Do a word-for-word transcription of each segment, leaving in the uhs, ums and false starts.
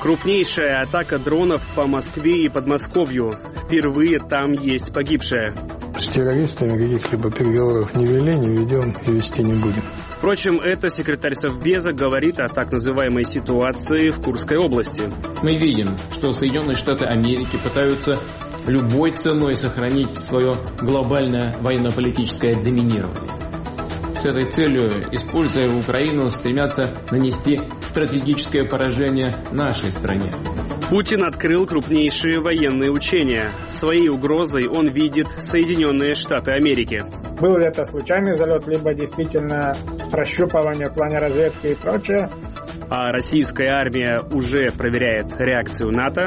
Крупнейшая атака дронов по Москве и Подмосковью. Впервые там есть погибшая. С террористами каких-либо переговоров не вели, не ведем и вести не будем. Впрочем, это секретарь Совбеза говорит о так называемой ситуации в Курской области. Мы видим, что Соединенные Штаты Америки пытаются любой ценой сохранить свое глобальное военно-политическое доминирование. С этой целью, используя Украину, стремятся нанести стратегическое поражение нашей стране. Путин открыл крупнейшие военные учения. Своей угрозой он видит Соединенные Штаты Америки. Был ли это случайный залет, либо действительно прощупывание в плане разведки и прочее? А российская армия уже проверяет реакцию НАТО.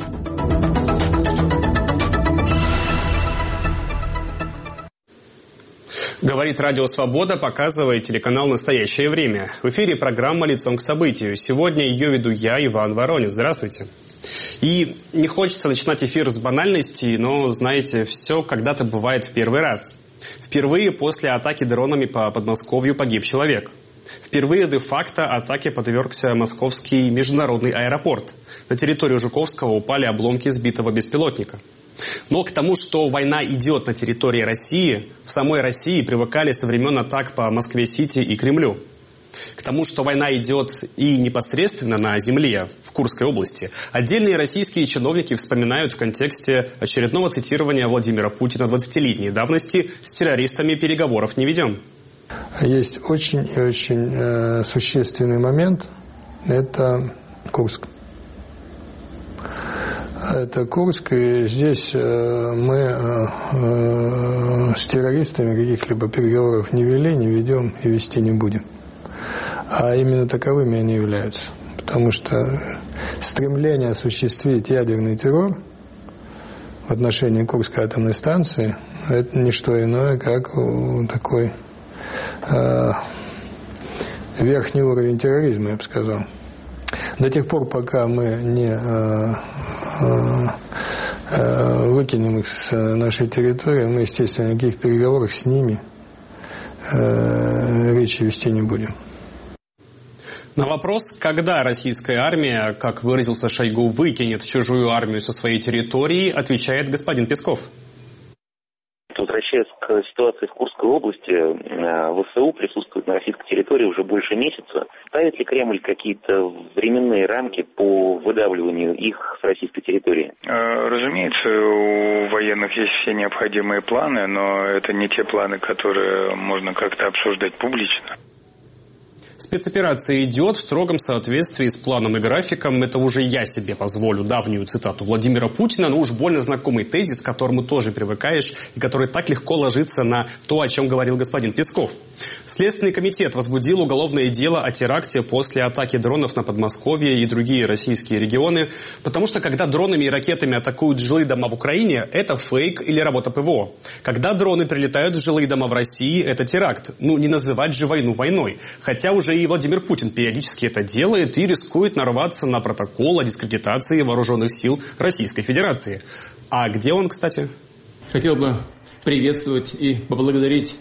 Говорит Радио Свобода, показывает телеканал «Настоящее время». В эфире программа «Лицом к событию». Сегодня ее веду я, Иван Воронин. Здравствуйте. И не хочется начинать эфир с банальностей, но, знаете, все когда-то бывает в первый раз. Впервые после атаки дронами по Подмосковью погиб человек. Впервые де-факто атаке подвергся московский международный аэропорт. На территорию Жуковского упали обломки сбитого беспилотника. Но к тому, что война идет на территории России, в самой России привыкали со времен атак по Москве-Сити и Кремлю. К тому, что война идет и непосредственно на земле, в Курской области, отдельные российские чиновники вспоминают в контексте очередного цитирования Владимира Путина двадцатилетней давности: «С террористами переговоров не ведем». Есть очень и очень э, существенный момент. Это Курск. Это Курск, и здесь э, мы э, э, с террористами каких-либо переговоров не вели, не ведем и вести не будем. А именно таковыми они являются. Потому что стремление осуществить ядерный террор в отношении Курской атомной станции – это не что иное, как такой э, верхний уровень терроризма, я бы сказал. До тех пор, пока мы не э, э, выкинем их с нашей территории, мы, естественно, никаких переговоров с ними э, речи вести не будем. На вопрос, когда российская армия, как выразился Шойгу, выкинет чужую армию со своей территории, отвечает господин Песков. Возвращаясь к ситуации в Курской области, ВСУ присутствует на российской территории уже больше месяца. Ставит ли Кремль какие-то временные рамки по выдавливанию их с российской территории? Разумеется, у военных есть все необходимые планы, но это не те планы, которые можно как-то обсуждать публично. Спецоперация идет в строгом соответствии с планом и графиком. Это уже я себе позволю давнюю цитату Владимира Путина, но уж больно знакомый тезис, к которому тоже привыкаешь и который так легко ложится на то, о чем говорил господин Песков. Следственный комитет возбудил уголовное дело о теракте после атаки дронов на Подмосковье и другие российские регионы, потому что когда дронами и ракетами атакуют жилые дома в Украине, это фейк или работа ПВО. Когда дроны прилетают в жилые дома в России, это теракт. Ну, не называть же войну войной. Хотя уже и Владимир Путин периодически это делает и рискует нарваться на протокол о дискредитации вооруженных сил Российской Федерации. А где он, кстати? Хотел бы приветствовать и поблагодарить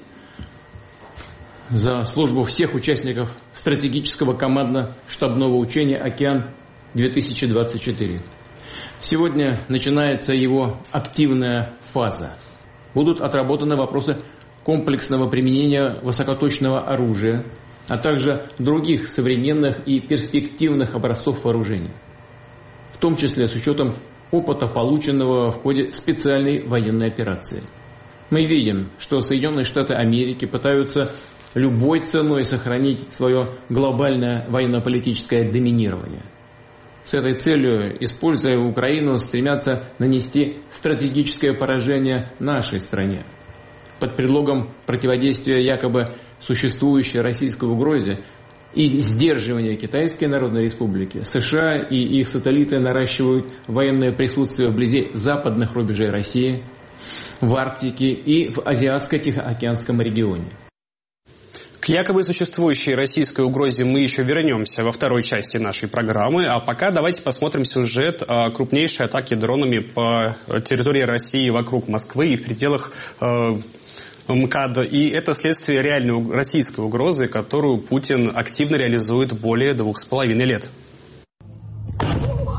за службу всех участников стратегического командно-штабного учения «Океан-две тысячи двадцать четыре». Сегодня начинается его активная фаза. Будут отработаны вопросы комплексного применения высокоточного оружия, а также других современных и перспективных образцов вооружений, в том числе с учетом опыта, полученного в ходе специальной военной операции. Мы видим, что Соединенные Штаты Америки пытаются любой ценой сохранить свое глобальное военно-политическое доминирование. С этой целью, используя Украину, стремятся нанести стратегическое поражение нашей стране. Под предлогом противодействия якобы существующей российской угрозе и сдерживания Китайской Народной Республики, США и их сателлиты наращивают военное присутствие вблизи западных рубежей России, в Арктике и в Азиатско-Тихоокеанском регионе. К якобы существующей российской угрозе мы еще вернемся во второй части нашей программы, а пока давайте посмотрим сюжет о крупнейшей атаке дронами по территории России вокруг Москвы и в пределах э, МКАД. И это следствие реальной российской угрозы, которую Путин активно реализует более двух с половиной лет.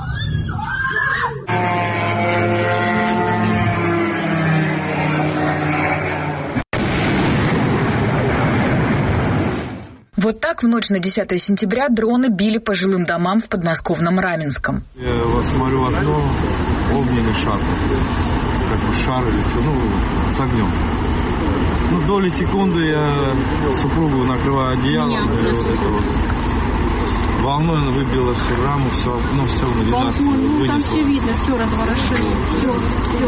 Вот так в ночь на десятое сентября дроны били по жилым домам в подмосковном Раменском. Я вот смотрю в окно, огненный шар, как бы шар или что, ну, с огнем. Ну, доли секунды я супругу накрываю одеялом, и вот это вот. Волной она выбила всю раму, все окно, все на нас ну, вынесло. Там все видно, все разворошило, все, все.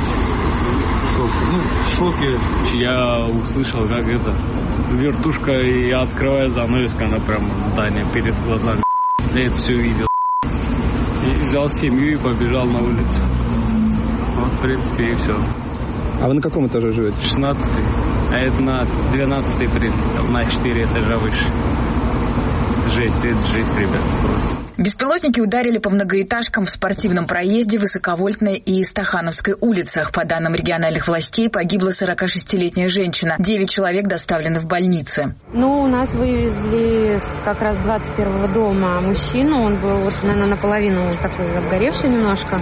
Ну, в шоке. Я услышал, как это, вертушка, и я открываю занавеску, она прямо в здании перед глазами. Я это все видел. И взял семью и побежал на улицу. Вот, в принципе, и все. А вы на каком этаже живете? шестнадцатый. А это на двенадцатый, в принципе, там на четыре этажа выше. Жесть, это жесть, ребят, просто. Беспилотники ударили по многоэтажкам в спортивном проезде Высоковольтной и Стахановской улицах. По данным региональных властей, погибла сорокашестилетняя женщина. Девять человек доставлены в больницы. Ну, у нас вывезли с как раз двадцать первого дома мужчину. Он был, вот, наверное, наполовину такой обгоревший немножко.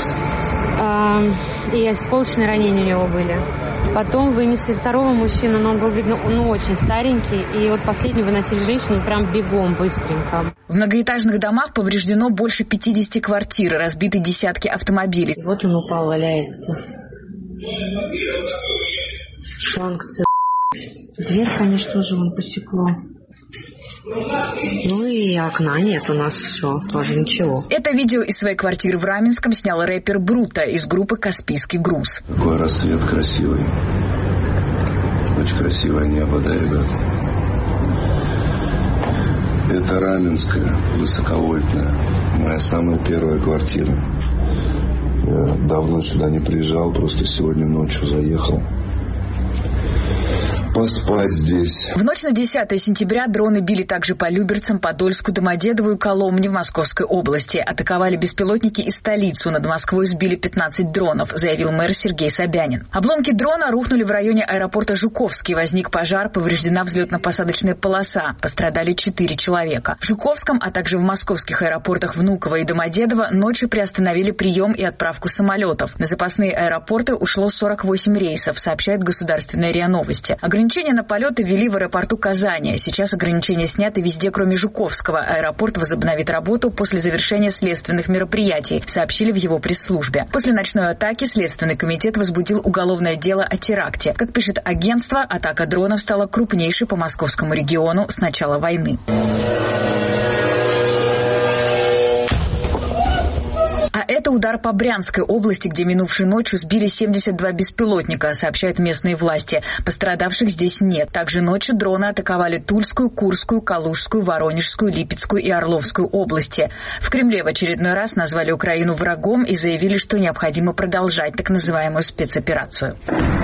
И осколочные ранения у него были. Потом вынесли второго мужчину, но он был, видно, ну, очень старенький. И вот последний выносили женщину прям бегом, быстренько. В многоэтажных домах повреждено больше пятидесяти квартир, разбиты десятки автомобилей. Вот он упал, валяется. Шланг ц... Дверь, конечно, тоже он посекло. Ну и окна нет у нас, все, тоже ничего. Это видео из своей квартиры в Раменском снял рэпер Бруто из группы «Каспийский груз». Какой рассвет красивый. Очень красивое небо, да, ребят. Это Раменская, Высоковольтная, моя самая первая квартира. Я давно сюда не приезжал, просто сегодня ночью заехал. Поспать здесь. В ночь на десятое сентября дроны били также по Люберцам, Подольску, Домодедово и Коломне в Московской области. Атаковали беспилотники и столицу. Над Москвой сбили пятнадцать дронов, заявил мэр Сергей Собянин. Обломки дрона рухнули в районе аэропорта Жуковский. Возник пожар, повреждена взлетно-посадочная полоса. Пострадали четыре человека. В Жуковском, а также в московских аэропортах Внуково и Домодедово ночью приостановили прием и отправку самолетов. На запасные аэропорты ушло сорок восемь рейсов, сообщает государственная РИА Новости. Ограничения на полеты ввели в аэропорту Казани. Сейчас ограничения сняты везде, кроме Жуковского. Аэропорт возобновит работу после завершения следственных мероприятий, сообщили в его пресс-службе. После ночной атаки Следственный комитет возбудил уголовное дело о теракте. Как пишет агентство, атака дронов стала крупнейшей по московскому региону с начала войны. А это удар по Брянской области, где минувшей ночью сбили семьдесят два беспилотника, сообщают местные власти. Пострадавших здесь нет. Также ночью дроны атаковали Тульскую, Курскую, Калужскую, Воронежскую, Липецкую и Орловскую области. В Кремле в очередной раз назвали Украину врагом и заявили, что необходимо продолжать так называемую спецоперацию.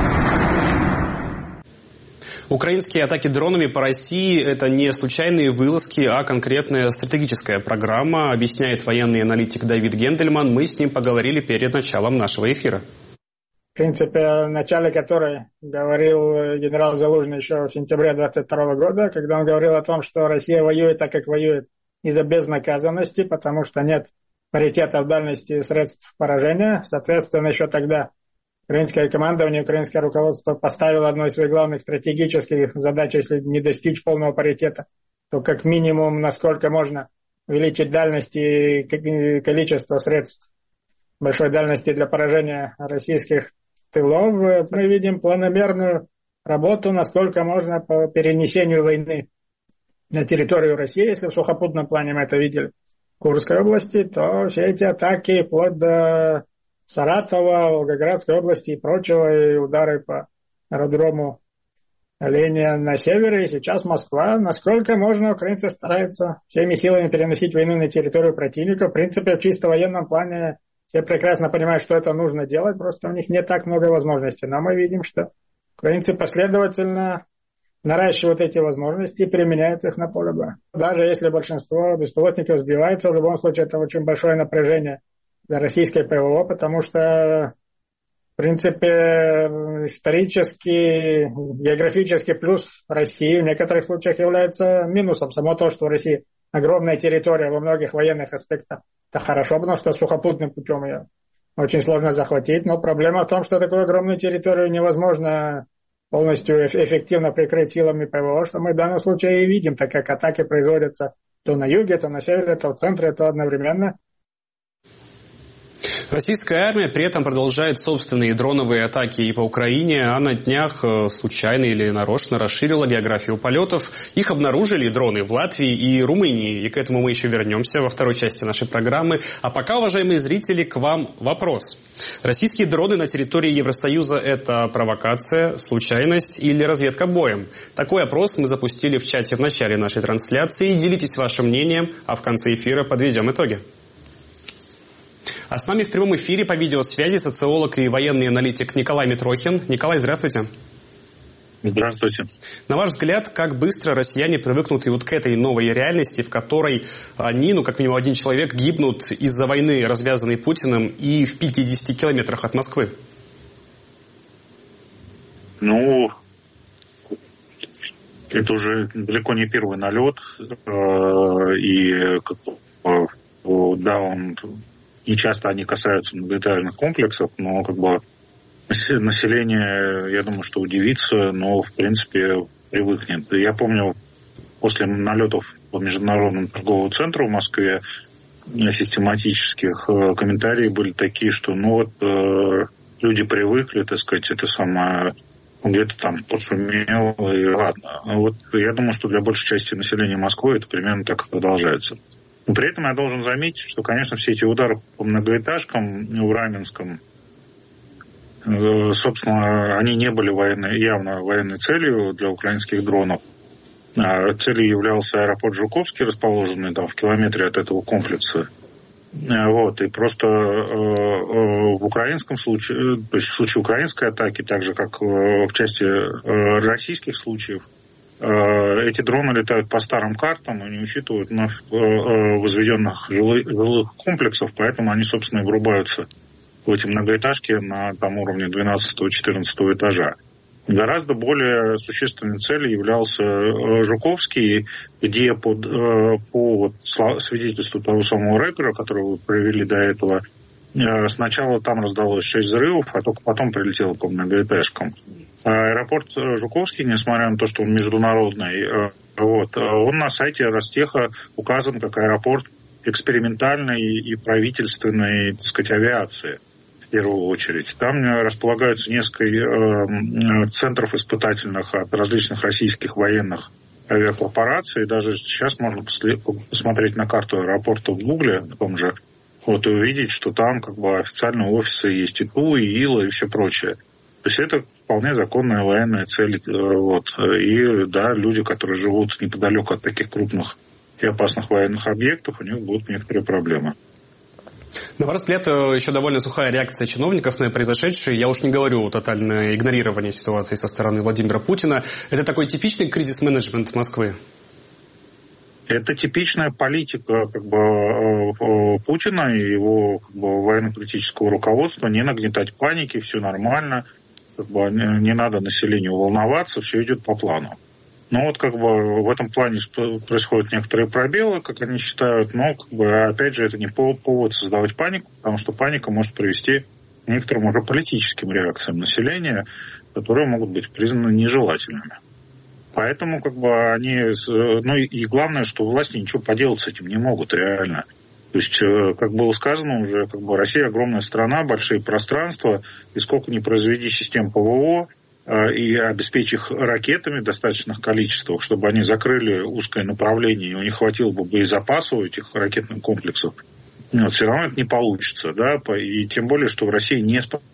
Украинские атаки дронами по России – это не случайные вылазки, а конкретная стратегическая программа, объясняет военный аналитик Давид Гендельман. Мы с ним поговорили перед началом нашего эфира. В принципе, в начале которой говорил генерал Залужный еще в сентябре двадцать второго года, когда он говорил о том, что Россия воюет так, как воюет из-за безнаказанности, потому что нет паритета в дальности средств поражения. Соответственно, еще тогда украинское командование, украинское руководство поставило одной из своих главных стратегических задач, если не достичь полного паритета, то как минимум, насколько можно увеличить дальность и количество средств большой дальности для поражения российских тылов. Мы видим планомерную работу, насколько можно по перенесению войны на территорию России. Если в сухопутном плане мы это видели в Курской области, то все эти атаки вплоть до Саратова, Волгоградской области и прочего, и удары по аэродрому Оленя на севере, и сейчас Москва. Насколько можно, украинцы стараются всеми силами переносить войну на территорию противника. В принципе, в чисто военном плане все прекрасно понимают, что это нужно делать, просто у них не так много возможностей. Но мы видим, что украинцы последовательно наращивают эти возможности и применяют их на поле боя. Даже если большинство беспилотников сбивается, в любом случае это очень большое напряжение для российской ПВО, потому что, в принципе, исторический, географический плюс России в некоторых случаях является минусом. Само то, что в России огромная территория во многих военных аспектах, это хорошо, потому что сухопутным путем ее очень сложно захватить. Но проблема в том, что такую огромную территорию невозможно полностью эффективно прикрыть силами ПВО, что мы в данном случае и видим, так как атаки производятся то на юге, то на севере, то в центре, то одновременно. Российская армия при этом продолжает собственные дроновые атаки и по Украине, а на днях случайно или нарочно расширила географию полетов. Их обнаружили дроны в Латвии и Румынии, и к этому мы еще вернемся во второй части нашей программы. А пока, уважаемые зрители, к вам вопрос. Российские дроны на территории Евросоюза – это провокация, случайность или разведка боем? Такой опрос мы запустили в чате в начале нашей трансляции. Делитесь вашим мнением, а в конце эфира подведем итоги. А с нами в прямом эфире по видеосвязи социолог и военный аналитик Николай Митрохин. Николай, здравствуйте. Здравствуйте. На ваш взгляд, как быстро россияне привыкнут и вот к этой новой реальности, в которой они, ну как минимум один человек, гибнут из-за войны, развязанной Путиным, и в пятидесяти километрах от Москвы? Ну, это уже далеко не первый налет, и да, он... Не часто они касаются многоэтажных комплексов, но как бы население, я думаю, что удивится, но в принципе привыкнет. Я помню, после налетов по Международному торговому центру в Москве систематических комментарии были такие, что ну вот э, люди привыкли, так сказать, это самое, где-то там пошумело, и ладно. Вот я думаю, что для большей части населения Москвы это примерно так и продолжается. Но при этом я должен заметить, что, конечно, все эти удары по многоэтажкам в Раменском, собственно, они не были военной, явно военной целью для украинских дронов. Целью являлся аэропорт Жуковский, расположенный там в километре от этого комплекса. Вот, и просто в украинском случае, то есть в случае украинской атаки, так же как в части российских случаев, эти дроны летают по старым картам и не учитывают вновь возведенных жилых комплексов, поэтому они, собственно, и врубаются в эти многоэтажки на там, уровне двенадцатого-четырнадцатого этажа. Гораздо более существенной целью являлся Жуковский, где под, по вот свидетельству того самого рэпера, которого вы провели до этого, сначала там раздалось шесть взрывов, а только потом прилетело по многоэтажкам. Аэропорт Жуковский, несмотря на то, что он международный, вот, он на сайте Ростеха указан как аэропорт экспериментальной и правительственной, так сказать, авиации, в первую очередь. Там располагаются несколько центров испытательных от различных российских военных авиакорпораций. Даже сейчас можно посмотреть на карту аэропорта в Гугле, на том же, вот, и увидеть, что там как бы официальные офисы есть и ТУ, и ИЛа, и все прочее. То есть это вполне законная военная цель. Вот. И да, люди, которые живут неподалеку от таких крупных и опасных военных объектов, у них будут некоторые проблемы. На ваш взгляд, еще довольно сухая реакция чиновников на произошедшее. Я уж не говорю о тотальном игнорировании ситуации со стороны Владимира Путина. Это такой типичный кризис-менеджмент Москвы? Это типичная политика как бы, Путина и его как бы, военно-политического руководства. Не нагнетать паники, все нормально. Как бы, не надо населению волноваться, все идет по плану. Но вот как бы в этом плане происходят некоторые пробелы, как они считают, но как бы, опять же это не повод создавать панику, потому что паника может привести к некоторым уже политическим реакциям населения, которые могут быть признаны нежелательными. Поэтому как бы они, ну и главное, что власти ничего поделать с этим не могут реально. То есть, как было сказано уже, как бы Россия огромная страна, большие пространства, и сколько ни произведи систем ПВО и обеспечь их ракетами в достаточных количествах, чтобы они закрыли узкое направление, и у них хватило бы боезапаса у этих ракетных комплексов, вот, все равно это не получится, да, и тем более, что в России не способны.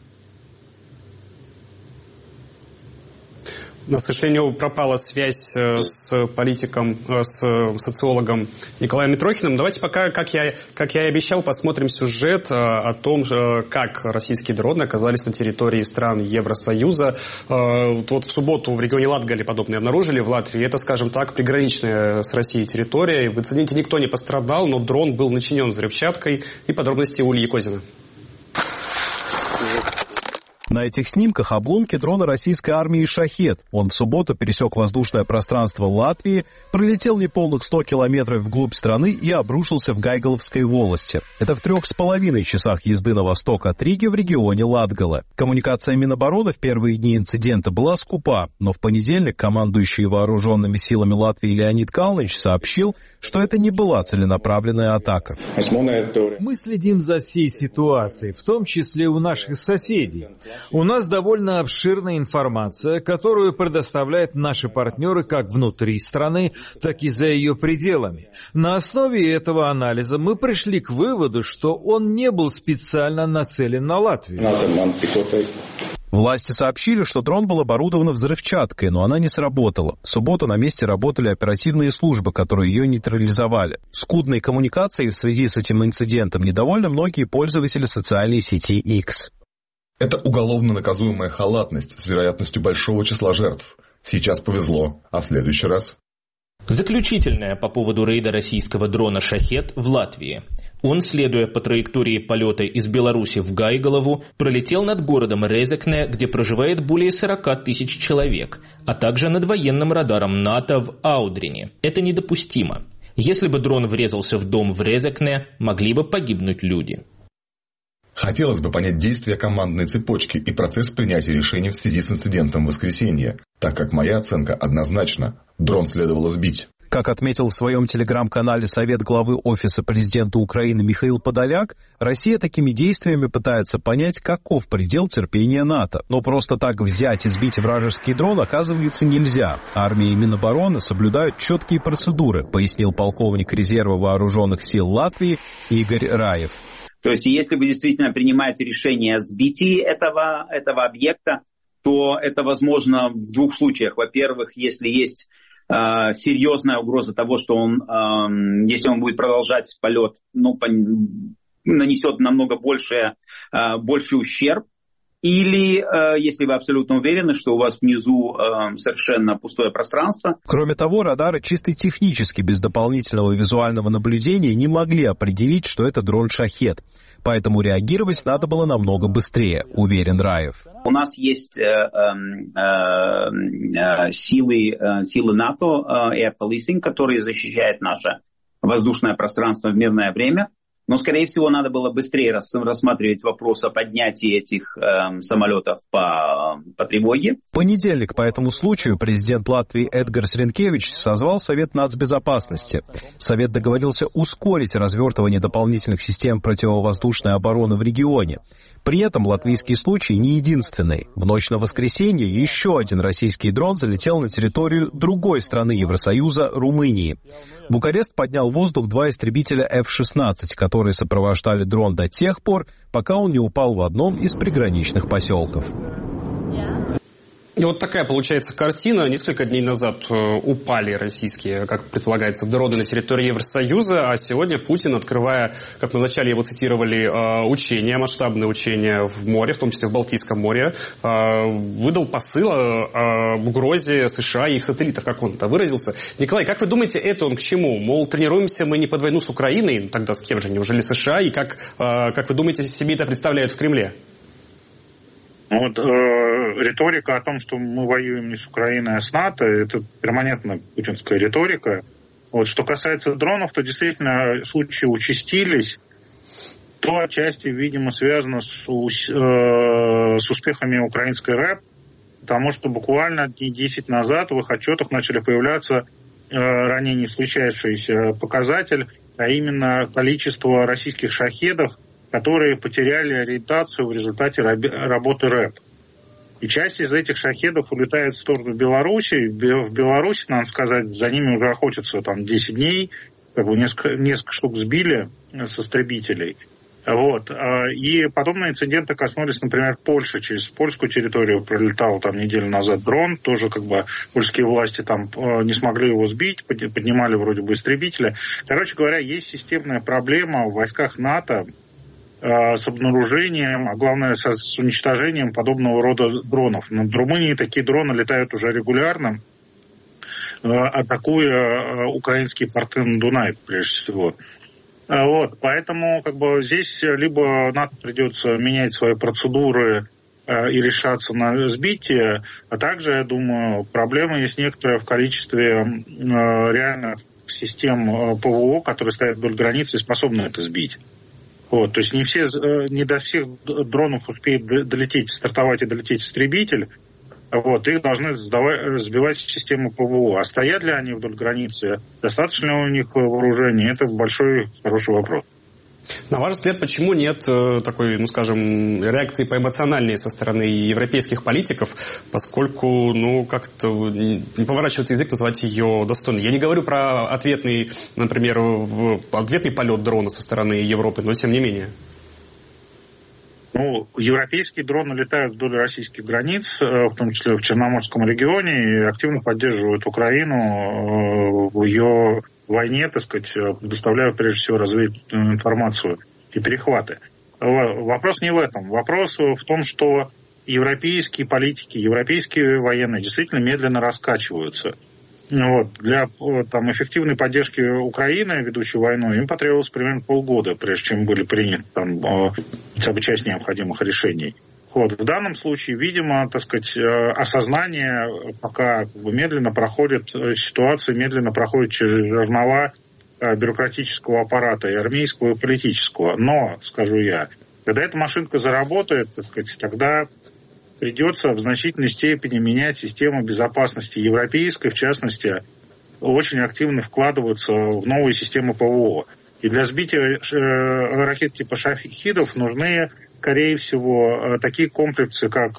К сожалению, пропала связь с политиком, с социологом Николаем Митрохиным. Давайте пока, как я, как я и обещал, посмотрим сюжет о том, как российские дроны оказались на территории стран Евросоюза. Вот в субботу в регионе Латгалии подобные обнаружили в Латвии. Это, скажем так, приграничная с Россией территория. Вы цените, никто не пострадал, но дрон был начинен взрывчаткой. И подробности у Ильи Козина. На этих снимках обломки дрона российской армии «Шахед». Он в субботу пересек воздушное пространство Латвии, пролетел неполных сто километров вглубь страны и обрушился в Гайгаловской волости. Это в трех с половиной часах езды на восток от Риги в регионе Латгала. Коммуникация Минобороны в первые дни инцидента была скупа, но в понедельник командующий вооруженными силами Латвии Леонид Калныч сообщил, что это не была целенаправленная атака. Мы следим за всей ситуацией, в том числе у наших соседей. У нас довольно обширная информация, которую предоставляют наши партнеры как внутри страны, так и за ее пределами. На основе этого анализа мы пришли к выводу, что он не был специально нацелен на Латвию. Власти сообщили, что дрон был оборудован взрывчаткой, но она не сработала. В субботу на месте работали оперативные службы, которые ее нейтрализовали. Скудной коммуникацией в связи с этим инцидентом недовольны многие пользователи социальной сети X. Это уголовно наказуемая халатность с вероятностью большого числа жертв. Сейчас повезло, а в следующий раз... Заключительное по поводу рейда российского дрона «Шахед» в Латвии. Он, следуя по траектории полета из Беларуси в Гайгалову, пролетел над городом Резекне, где проживает более сорока тысяч человек, а также над военным радаром НАТО в Аудрине. Это недопустимо. Если бы дрон врезался в дом в Резекне, могли бы погибнуть люди. Хотелось бы понять действия командной цепочки и процесс принятия решений в связи с инцидентом в воскресенье, так как моя оценка однозначна. Дрон следовало сбить. Как отметил в своем телеграм-канале совет главы Офиса президента Украины Михаил Подоляк, Россия такими действиями пытается понять, каков предел терпения НАТО. Но просто так взять и сбить вражеский дрон, оказывается, нельзя. Армия и Минобороны соблюдают четкие процедуры, пояснил полковник резерва вооруженных сил Латвии Игорь Раев. То есть, если вы действительно принимаете решение о сбитии этого, этого объекта, то это возможно в двух случаях. Во-первых, если есть э, серьезная угроза того, что он, э, если он будет продолжать полет, ну, по, нанесет намного больше, э, больший ущерб. Или, э, если вы абсолютно уверены, что у вас внизу э, совершенно пустое пространство. Кроме того, радары чисто технически, без дополнительного визуального наблюдения, не могли определить, что это дрон «Шахед». Поэтому реагировать надо было намного быстрее, уверен Раев. У нас есть э, э, э, силы, э, силы НАТО, э, Air Policing, которые защищают наше воздушное пространство в мирное время. Но, скорее всего, надо было быстрее рассматривать вопрос о поднятии этих э, самолетов по, по тревоге. В понедельник по этому случаю президент Латвии Эдгарс Ринкевич созвал Совет нацбезопасности. Совет договорился ускорить развертывание дополнительных систем противовоздушной обороны в регионе. При этом латвийский случай не единственный. В ночь на воскресенье еще один российский дрон залетел на территорию другой страны Евросоюза, Румынии. Букарест поднял в воздух два истребителя эф шестнадцать, которые сопровождали дрон до тех пор, пока он не упал в одном из приграничных поселков. И вот такая получается картина. Несколько дней назад упали российские, как предполагается, дроны на территории Евросоюза, а сегодня Путин, открывая, как мы вначале его цитировали, учения, масштабные учения в море, в том числе в Балтийском море, выдал посыл о угрозе США и их сателлитов, как он это выразился. Николай, как вы думаете, это он к чему? Мол, тренируемся мы не под войну с Украиной, ну, тогда с кем же, неужели США? И как, как вы думаете, себе это представляют в Кремле? Вот, э, риторика о том, что мы воюем не с Украиной, а с НАТО, это перманентная путинская риторика. Вот, что касается дронов, то действительно случаи участились. То отчасти, видимо, связано с, э, с успехами украинской РЭП, потому что буквально дней десять назад в их отчетах начали появляться э, ранее не случавшийся показатель, а именно количество российских шахедов, которые потеряли ориентацию в результате работы РЭП. И часть из этих шахедов улетает в сторону Беларуси. В Беларуси, надо сказать, за ними уже охотятся там десять дней, как бы несколько, несколько штук сбили с истребителей. Вот. И подобные инциденты коснулись, например, Польши. Через польскую территорию пролетал там неделю назад дрон. Тоже как бы польские власти там не смогли его сбить, поднимали вроде бы истребители. Короче говоря, есть системная проблема в войсках НАТО с обнаружением, а главное с уничтожением подобного рода дронов. Над Румынией такие дроны летают уже регулярно, атакуя украинские порты на Дунае, прежде всего. Вот, поэтому как бы здесь либо НАТО придется менять свои процедуры и решаться на сбитие, а также, я думаю, проблема есть некоторая в количестве реально систем ПВО, которые стоят вдоль границы и способны это сбить. Вот, то есть не, все, не до всех дронов успеет долететь, стартовать и долететь истребитель, вот, их должны сдавать, сбивать системы ПВО. А стоят ли они вдоль границы, достаточно ли у них вооружения, это большой, хороший вопрос. На ваш взгляд, почему нет такой, ну скажем, реакции поэмоциональнее со стороны европейских политиков, поскольку, ну, как-то не поворачивается язык назвать ее достойной? Я не говорю про ответный, например, ответный полет дрона со стороны Европы, но тем не менее. Ну, европейские дроны летают вдоль российских границ, в том числе в Черноморском регионе, и активно поддерживают Украину в ее войне, так сказать, предоставляя прежде всего разведывательную информацию и перехваты. Вопрос не в этом. Вопрос в том, что европейские политики, европейские военные действительно медленно раскачиваются. Вот. Для там, эффективной поддержки Украины, ведущей войну, им потребовалось примерно полгода, прежде чем были приняты там, хотя бы часть необходимых решений. Вот. В данном случае, видимо, так сказать, осознание пока как бы, медленно проходит, ситуация медленно проходит через жернова бюрократического аппарата, и армейского, и политического. Но, скажу я, когда эта машинка заработает, так сказать, тогда придется в значительной степени менять систему безопасности европейской, в частности, очень активно вкладываться в новые системы ПВО. И для сбития ракет типа «Шахидов» нужны, скорее всего, такие комплексы, как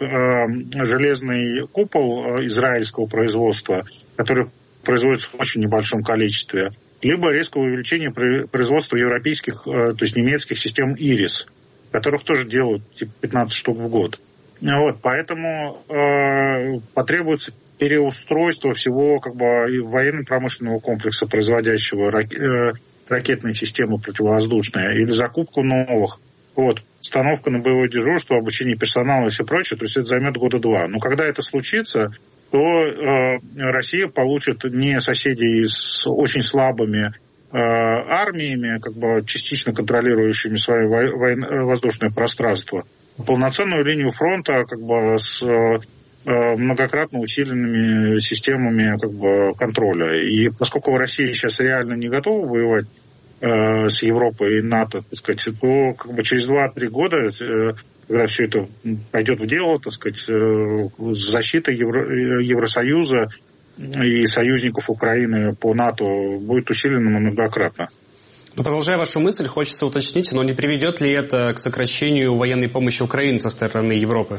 железный купол израильского производства, который производится в очень небольшом количестве, либо резкое увеличение производства европейских, то есть немецких систем «Ирис», которых тоже делают типа пятнадцать штук в год. Вот, поэтому э, потребуется переустройство всего как бы, военно-промышленного комплекса, производящего рак, э, ракетные системы противовоздушные, или закупку новых. Вот, установка на боевое дежурство, обучение персонала и все прочее, то есть это займет года два. Но когда это случится, то э, Россия получит не соседей с очень слабыми э, армиями, как бы частично контролирующими свое во- воздушное пространство, полноценную линию фронта как бы с э, многократно усиленными системами как бы, контроля. И поскольку Россия сейчас реально не готова воевать э, с Европой и НАТО, так сказать, то как бы, через два-три года, э, когда все это пойдет в дело, так сказать, э, защита Евро- Евросоюза и союзников Украины по НАТО будет усилена многократно. Но продолжая вашу мысль, хочется уточнить, но не приведет ли это к сокращению военной помощи Украине со стороны Европы?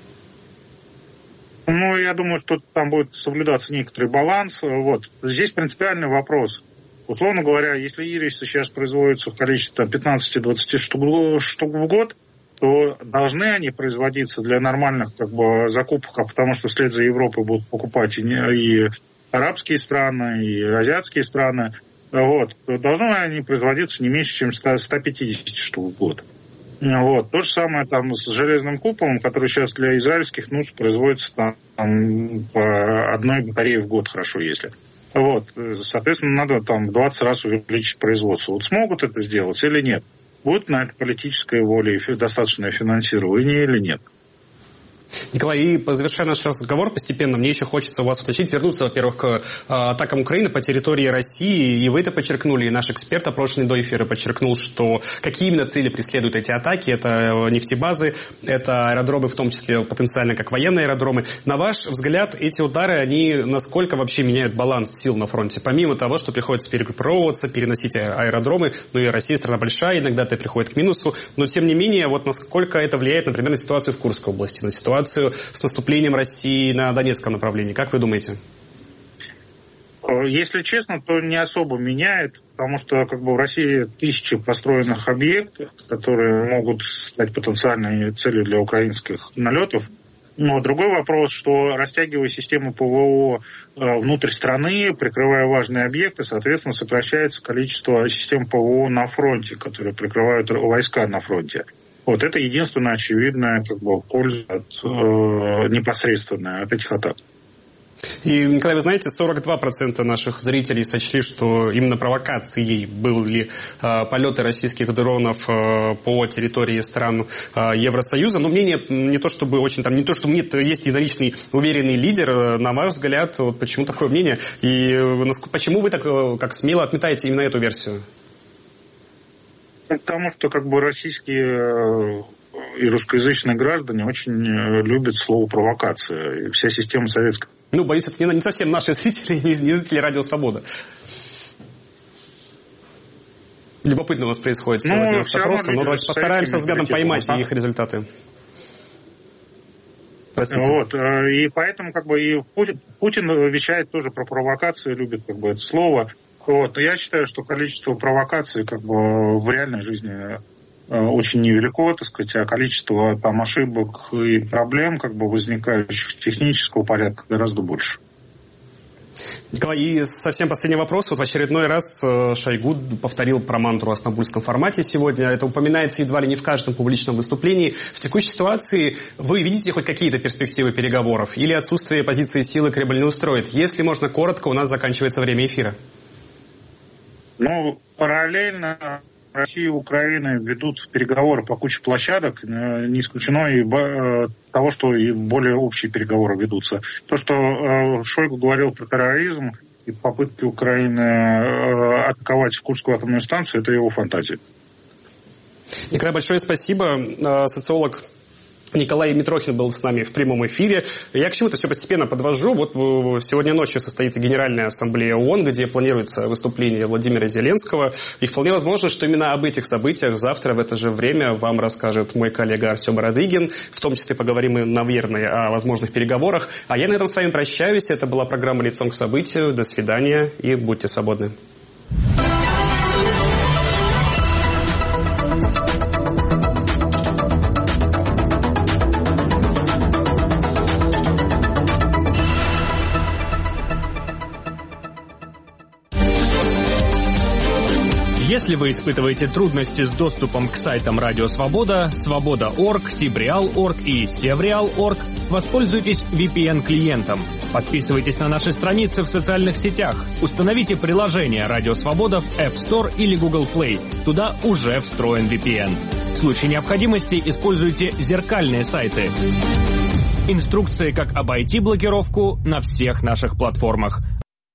Ну, я думаю, что там будет соблюдаться некоторый баланс. Вот. Здесь принципиальный вопрос. Условно говоря, если ирисы сейчас производятся в количестве пятнадцать-двадцать штук, штук в год, то должны они производиться для нормальных как бы, закупок, потому что вслед за Европой будут покупать и, и арабские страны, и азиатские страны. Вот. Должны они производиться не меньше, чем сто пятьдесят штук в год. Вот. То же самое там с железным куполом, который сейчас для израильских нужд производится там, там, по одной батарее в год, хорошо, если. Вот. Соответственно, надо там в двадцать раз увеличить производство. Вот смогут это сделать или нет? Будет на это политическая воля и достаточное финансирование или нет? Николай, и завершая наш разговор постепенно, мне еще хочется у вас уточнить, вернуться, во-первых, к атакам Украины по территории России, и вы это подчеркнули, и наш эксперт, опрошенный до эфира, подчеркнул, что какие именно цели преследуют эти атаки, это нефтебазы, это аэродромы, в том числе потенциально как военные аэродромы. На ваш взгляд, эти удары, они насколько вообще меняют баланс сил на фронте? Помимо того, что приходится перегруппировываться, переносить аэродромы, ну и Россия страна большая, иногда это приходит к минусу, но тем не менее, вот насколько это влияет, например, на ситуацию в Курской области, на ситуацию с наступлением России на Донецком направлении. Как вы думаете? Если честно, то не особо меняет, потому что как бы в России тысячи построенных объектов, которые могут стать потенциальной целью для украинских налетов. Но другой вопрос, что растягивая систему ПВО внутрь страны, прикрывая важные объекты, соответственно, сокращается количество систем ПВО на фронте, которые прикрывают войска на фронте. Вот это единственная очевидная как бы, польза от, э, непосредственная от этих атак. И, Николай, вы знаете, сорок два процента наших зрителей сочли, что именно провокацией были э, полеты российских дронов э, по территории стран э, Евросоюза. Но мнение не то чтобы очень там, не то, что нет, есть единоличный уверенный лидер. Э, на ваш взгляд, вот почему такое мнение? И э, почему вы так э, как смело отметаете именно эту версию? Потому что как бы российские и русскоязычные граждане очень любят слово «провокация». И вся система советская. Ну, боюсь, это не совсем наши зрители, не зрители Радио Свобода. Любопытно у вас происходит сегодня с опросом, но давайте постараемся взглядом поймать их результаты. Простите. Вот, и поэтому как бы и Путин, Путин вещает тоже про провокации, любит как бы это слово. Вот, я считаю, что количество провокаций как бы в реальной жизни очень невелико, так сказать, а количество там ошибок и проблем, как бы возникающих технического порядка, гораздо больше. Николай, и совсем последний вопрос. Вот в очередной раз Шойгу повторил про мантру о стамбульском формате сегодня. Это упоминается едва ли не в каждом публичном выступлении. В текущей ситуации вы видите хоть какие-то перспективы переговоров? Или отсутствие позиции силы Кремль не устроит? Если можно коротко, у нас заканчивается время эфира. Ну, параллельно Россия и Украина ведут переговоры по куче площадок, не исключено и того, что и более общие переговоры ведутся. То, что Шойгу говорил про терроризм и попытки Украины атаковать Курскую атомную станцию, это его фантазия. Николай, большое спасибо. Социолог Николай Митрохин был с нами в прямом эфире. Я к чему-то все постепенно подвожу. Вот сегодня ночью состоится Генеральная ассамблея ООН, где планируется выступление Владимира Зеленского. И вполне возможно, что именно об этих событиях завтра в это же время вам расскажет мой коллега Артем Радыгин. В том числе поговорим мы, наверное, о возможных переговорах. А я на этом с вами прощаюсь. Это была программа «Лицом к событию». До свидания и будьте свободны. Если вы испытываете трудности с доступом к сайтам Радио Свобода, Свобода точка орг, Сибреал точка орг и Севреал точка орг, воспользуйтесь ви пи эн-клиентом. Подписывайтесь на наши страницы в социальных сетях. Установите приложение Радио Свобода в App Store или Google Play. Туда уже встроен ви пи эн. В случае необходимости используйте зеркальные сайты. Инструкции, как обойти блокировку, на всех наших платформах.